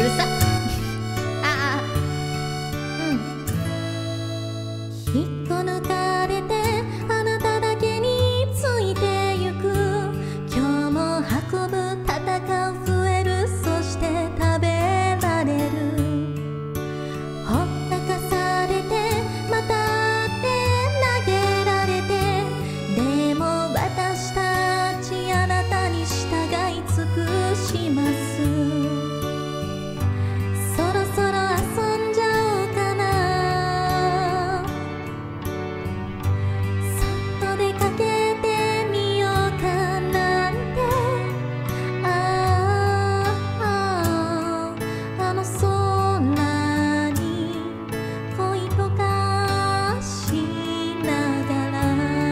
るさああ、うん。引っこ抜かれてあなただけについてゆく。今日も運ぶ戦う増える、そして食べられる。ほったかされてまたって投げられて、でも私たちあなたに従い尽くします。そろそろ遊んじゃおうかな。そっと出かけてみようかなんて。あの空に恋とかしながら、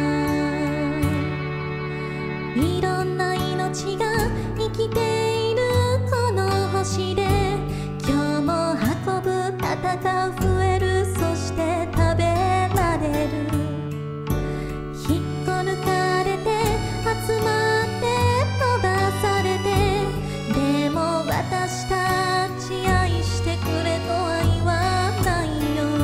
いろんな命が生きているこの星で、今日も運ぶ戦う増える、そして食べられる。引っこ抜かれて集まって飛ばされて、でも私たち愛してくれとは言わないよ。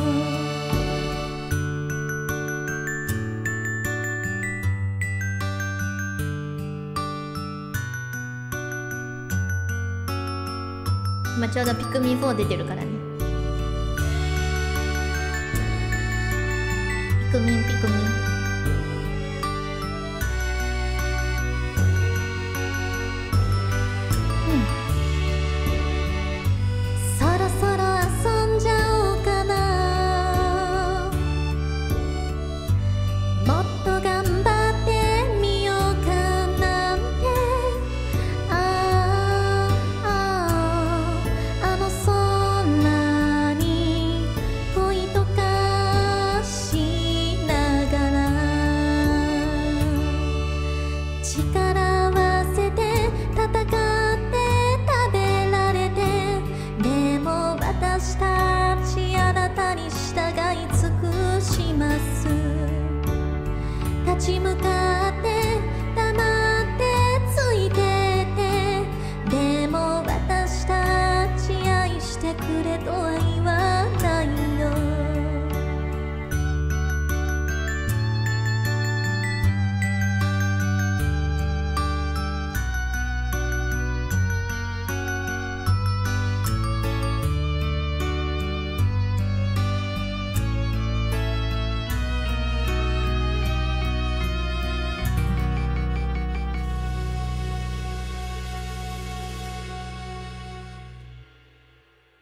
今ちょうどピクミン4出てるからね。ピクミンピクミン。